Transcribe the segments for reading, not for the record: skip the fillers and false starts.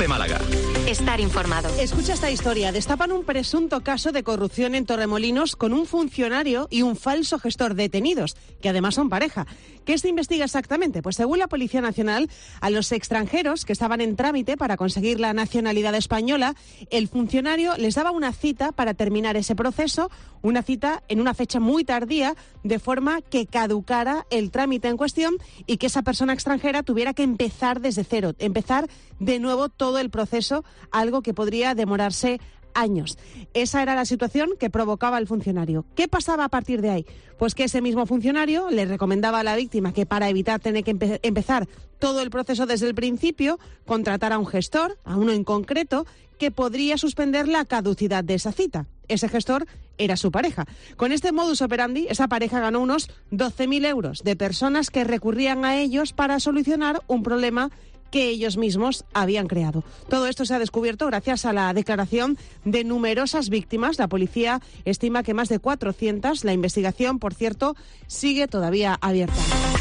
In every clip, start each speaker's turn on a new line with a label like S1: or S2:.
S1: COPE Málaga.
S2: Estar informado.
S3: Escucha esta historia. Destapan un presunto caso de corrupción en Torremolinos con un funcionario y un falso gestor detenidos, que además son pareja. ¿Qué se investiga exactamente? Pues según la Policía Nacional, a los extranjeros que estaban en trámite para conseguir la nacionalidad española, el funcionario les daba una cita para terminar ese proceso, una cita en una fecha muy tardía, de forma que caducara el trámite en cuestión y que esa persona extranjera tuviera que empezar desde cero, empezar de nuevo todo el proceso, algo que podría demorarse años. Esa era la situación que provocaba el funcionario. ¿Qué pasaba a partir de ahí? Pues que ese mismo funcionario le recomendaba a la víctima que para evitar tener que empezar todo el proceso desde el principio, contratara a un gestor, a uno en concreto, que podría suspender la caducidad de esa cita. Ese gestor era su pareja. Con este modus operandi, esa pareja ganó unos 12.000 euros de personas que recurrían a ellos para solucionar un problema que ellos mismos habían creado. Todo esto se ha descubierto gracias a la declaración de numerosas víctimas. La policía estima que más de 400. La investigación, por cierto, sigue todavía abierta.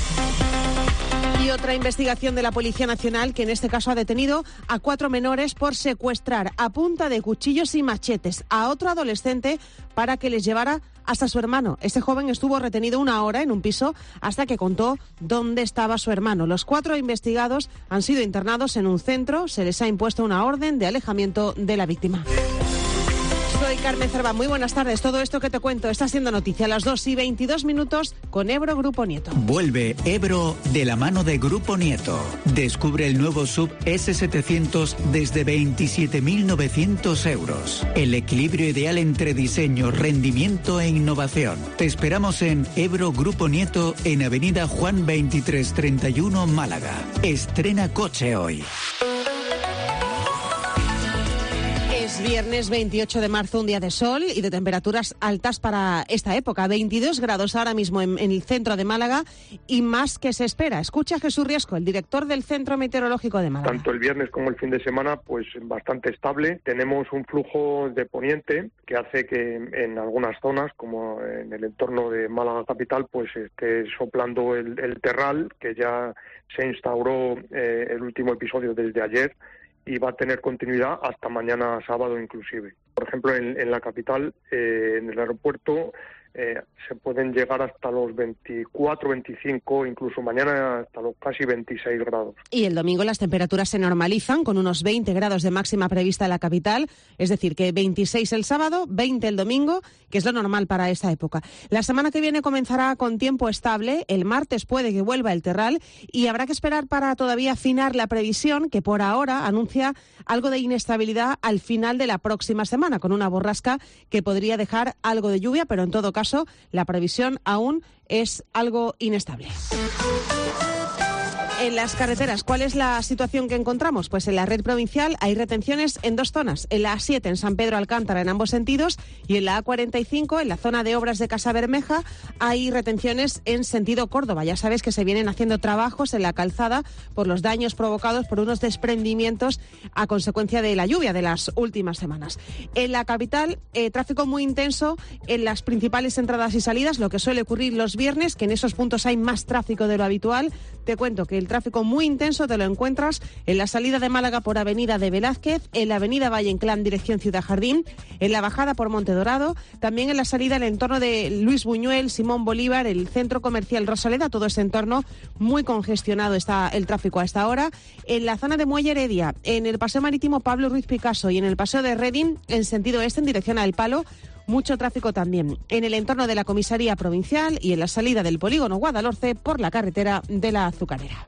S3: Y otra investigación de la Policía Nacional, que en este caso ha detenido a 4 menores por secuestrar a punta de cuchillos y machetes a otro adolescente para que les llevara hasta su hermano. Este joven estuvo retenido 1 hora en un piso hasta que contó dónde estaba su hermano. Los 4 investigados han sido internados en un centro. Se les ha impuesto una orden de alejamiento de la víctima. Soy Carmen Cerva, muy buenas tardes. Todo esto que te cuento está siendo noticia a las 2:22 con Ebro Grupo Nieto.
S4: Vuelve Ebro de la mano de Grupo Nieto. Descubre el nuevo SUV S700 desde 27.900 euros. El equilibrio ideal entre diseño, rendimiento e innovación. Te esperamos en Ebro Grupo Nieto en Avenida Juan 2331, Málaga. Estrena coche hoy.
S3: Es viernes 28 de marzo, un día de sol y de temperaturas altas para esta época. 22 grados ahora mismo en el centro de Málaga y más que se espera. Escucha a Jesús Riesco, el director del Centro Meteorológico de Málaga.
S5: Tanto el viernes como el fin de semana, pues bastante estable. Tenemos un flujo de poniente que hace que en algunas zonas, como en el entorno de Málaga capital, pues esté soplando el terral, que ya se instauró el último episodio desde ayer, y va a tener continuidad hasta mañana sábado inclusive. Por ejemplo, en la capital, en el aeropuerto, se pueden llegar hasta los 24, 25, incluso mañana hasta los casi 26 grados.
S3: Y el domingo las temperaturas se normalizan con unos 20 grados de máxima prevista en la capital, es decir, que 26 el sábado, 20 el domingo, que es lo normal para esta época. La semana que viene comenzará con tiempo estable, el martes puede que vuelva el terral y habrá que esperar para todavía afinar la previsión, que por ahora anuncia algo de inestabilidad al final de la próxima semana, con una borrasca que podría dejar algo de lluvia, pero en todo caso la previsión aún es algo inestable. En las carreteras, ¿cuál es la situación que encontramos? Pues en la red provincial hay retenciones en 2 zonas. En la A7 en San Pedro Alcántara en ambos sentidos y en la A45 en la zona de obras de Casa Bermeja hay retenciones en sentido Córdoba. Ya sabes que se vienen haciendo trabajos en la calzada por los daños provocados por unos desprendimientos a consecuencia de la lluvia de las últimas semanas. En la capital, tráfico muy intenso en las principales entradas y salidas, lo que suele ocurrir los viernes, que en esos puntos hay más tráfico de lo habitual. Te cuento que el tráfico muy intenso te lo encuentras en la salida de Málaga por Avenida de Velázquez, en la Avenida Valle Inclán dirección Ciudad Jardín, en la bajada por Monte Dorado, también en la salida en el entorno de Luis Buñuel, Simón Bolívar, el centro comercial Rosaleda, todo ese entorno muy congestionado está el tráfico a esta hora. En la zona de Muelle Heredia, en el paseo marítimo Pablo Ruiz Picasso y en el paseo de Reding en sentido este en dirección a El Palo, mucho tráfico también en el entorno de la comisaría provincial y en la salida del polígono Guadalhorce por la carretera de la Azucarera.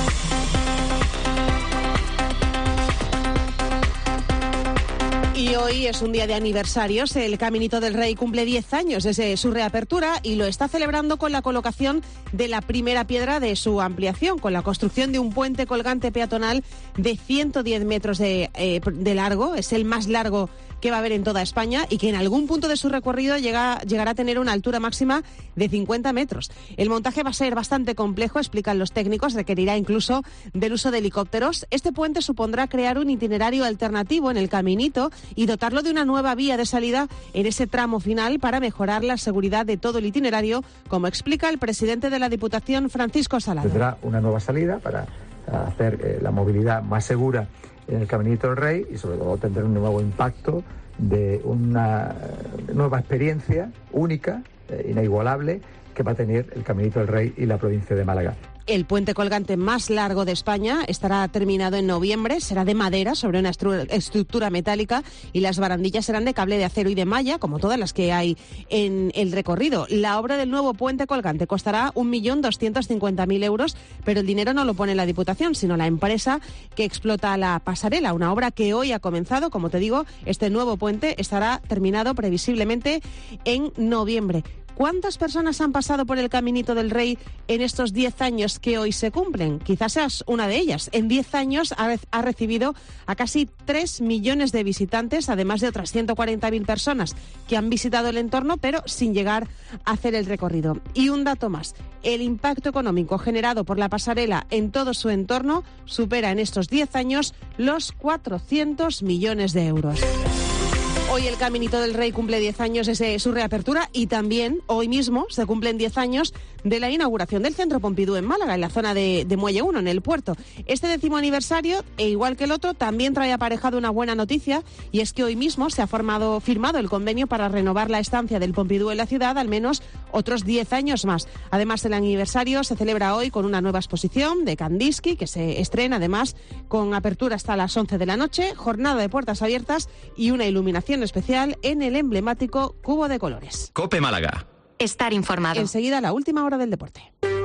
S3: Y hoy es un día de aniversarios. El Caminito del Rey cumple 10 años desde su reapertura y lo está celebrando con la colocación de la primera piedra de su ampliación, con la construcción de un puente colgante peatonal de 110 metros de largo. Es el más largo que va a haber en toda España y que en algún punto de su recorrido llegará a tener una altura máxima de 50 metros. El montaje va a ser bastante complejo, explican los técnicos, requerirá incluso del uso de helicópteros. Este puente supondrá crear un itinerario alternativo en el Caminito y dotarlo de una nueva vía de salida en ese tramo final para mejorar la seguridad de todo el itinerario, como explica el presidente de la Diputación, Francisco Salado.
S6: Tendrá una nueva salida para hacer la movilidad más segura
S1: en el Caminito del Rey y sobre todo tendrá un nuevo impacto de una nueva experiencia única, inigualable, que va a tener el Caminito del Rey y la provincia de Málaga.
S3: El puente colgante más largo de España estará terminado en noviembre, será de madera sobre una estructura metálica y las barandillas serán de cable de acero y de malla, como todas las que hay en el recorrido. La obra del nuevo puente colgante costará 1.250.000 euros, pero el dinero no lo pone la Diputación, sino la empresa que explota la pasarela, una obra que hoy ha comenzado. Como te digo, este nuevo puente estará terminado previsiblemente en noviembre. ¿Cuántas personas han pasado por el Caminito del Rey en estos 10 años que hoy se cumplen? Quizás seas una de ellas. En 10 años ha recibido a casi 3 millones de visitantes, además de otras 140.000 personas que han visitado el entorno, pero sin llegar a hacer el recorrido. Y un dato más, el impacto económico generado por la pasarela en todo su entorno supera en estos 10 años los 400 millones de euros. Hoy el Caminito del Rey cumple 10 años desde su reapertura y también hoy mismo se cumplen 10 años de la inauguración del Centro Pompidou en Málaga, en la zona de Muelle 1, en el puerto. Este 10º aniversario, e igual que el otro, también trae aparejado una buena noticia, y es que hoy mismo se ha firmado el convenio para renovar la estancia del Pompidou en la ciudad al menos otros 10 años más. Además, el aniversario se celebra hoy con una nueva exposición de Kandinsky, que se estrena además con apertura hasta las 11 de la noche, jornada de puertas abiertas y una iluminación especial en el emblemático Cubo de Colores.
S2: COPE Málaga.
S6: Estar informado.
S3: Enseguida, la última hora del deporte.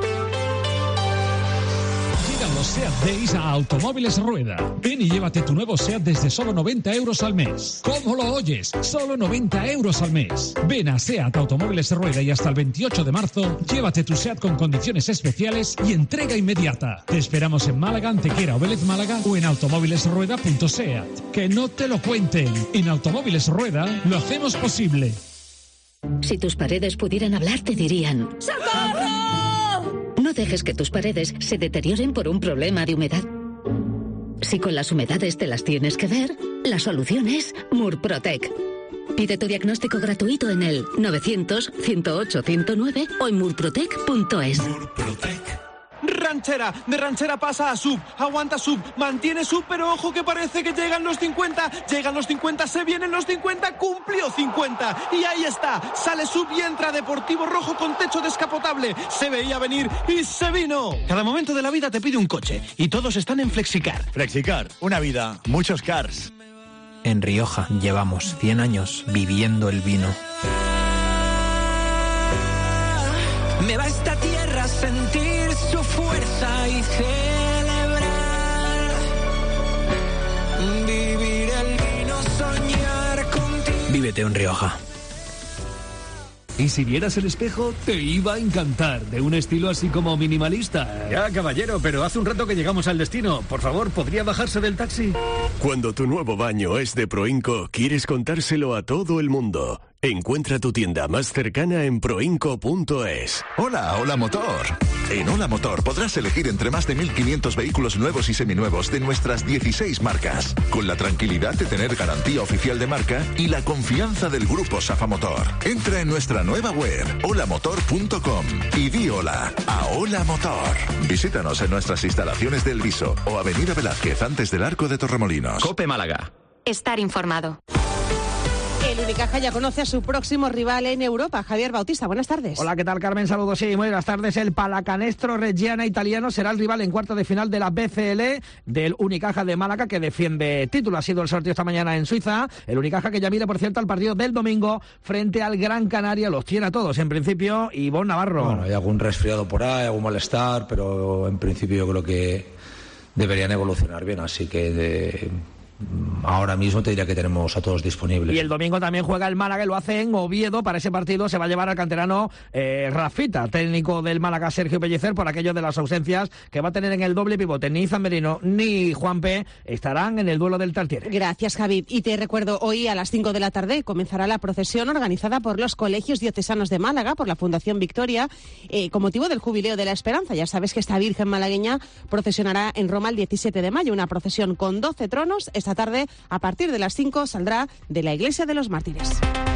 S7: Llegan los SEAT Days a Automóviles Rueda. Ven y llévate tu nuevo SEAT desde solo 90 euros al mes. ¿Cómo lo oyes? Solo 90 euros al mes. Ven a SEAT Automóviles Rueda y hasta el 28 de marzo llévate tu SEAT con condiciones especiales y entrega inmediata. Te esperamos en Málaga, Antequera o Vélez Málaga o en automóvilesrueda.seat. Que no te lo cuenten. En Automóviles Rueda lo hacemos posible.
S8: Si tus paredes pudieran hablar, te dirían: ¡socorro! No dejes que tus paredes se deterioren por un problema de humedad. Si con las humedades te las tienes que ver, la solución es Murprotec. Pide tu diagnóstico gratuito en el 900-108-109 o en murprotec.es.
S9: Ranchera, de ranchera pasa a sub, aguanta sub, mantiene sub, pero ojo que parece que llegan los 50, se vienen los 50, cumplió 50, y ahí está, sale sub y entra Deportivo Rojo con techo descapotable, se veía venir y se vino.
S10: Cada momento de la vida te pide un coche, y todos están en Flexicar.
S11: Flexicar, una vida, muchos cars.
S12: En Rioja llevamos 100 años viviendo el vino.
S13: Me va esta tierra a sentir su fuerza y celebrar. Vivir el vino, soñar contigo.
S12: Vívete en Rioja.
S7: Y si vieras el espejo, te iba a encantar, de un estilo así como minimalista.
S11: Ya, caballero, pero hace un rato que llegamos al destino. Por favor, ¿podría bajarse del taxi?
S14: Cuando tu nuevo baño es de Proinco, quieres contárselo a todo el mundo. Encuentra tu tienda más cercana en proinco.es.
S15: Hola, Hola Motor. En Hola Motor podrás elegir entre más de 1.500 vehículos nuevos y seminuevos de nuestras 16 marcas, con la tranquilidad de tener garantía oficial de marca y la confianza del grupo Safa Motor. Entra en nuestra nueva web, holamotor.com, y di hola a Hola Motor. Visítanos en nuestras instalaciones del Viso o Avenida Velázquez antes del Arco de Torremolinos.
S2: COPE Málaga.
S6: Estar informado.
S3: El Unicaja ya conoce a su próximo rival en Europa. Javier Bautista, buenas tardes.
S16: Hola, ¿qué tal, Carmen? Saludos, sí, muy buenas tardes. El Pallacanestro Reggiana italiano será el rival en cuarto de final de la BCL del Unicaja de Málaga, que defiende título. Ha sido el sorteo esta mañana en Suiza. El Unicaja que ya mira, por cierto, al partido del domingo frente al Gran Canaria. Los tiene a todos, en principio, Ivonne Navarro.
S17: Bueno, hay algún resfriado por ahí, algún malestar, pero en principio yo creo que deberían evolucionar bien, así que ahora mismo te diría que tenemos a todos disponibles.
S16: Y el domingo también juega el Málaga y lo hace en Oviedo. Para ese partido se va a llevar al canterano Rafita, técnico del Málaga Sergio Pellicer, por aquello de las ausencias que va a tener en el doble pivote. Ni Zamberino ni Juanpe estarán en el duelo del Tartiere.
S3: Gracias, Javi. Y te recuerdo, hoy a las 5 de la tarde comenzará la procesión organizada por los colegios diocesanos de Málaga, por la Fundación Victoria, con motivo del Jubileo de la Esperanza. Ya sabes que esta Virgen malagueña procesionará en Roma el 17 de mayo, una procesión con 12 tronos. Esta tarde, a partir de las 5, saldrá de la Iglesia de los Mártires.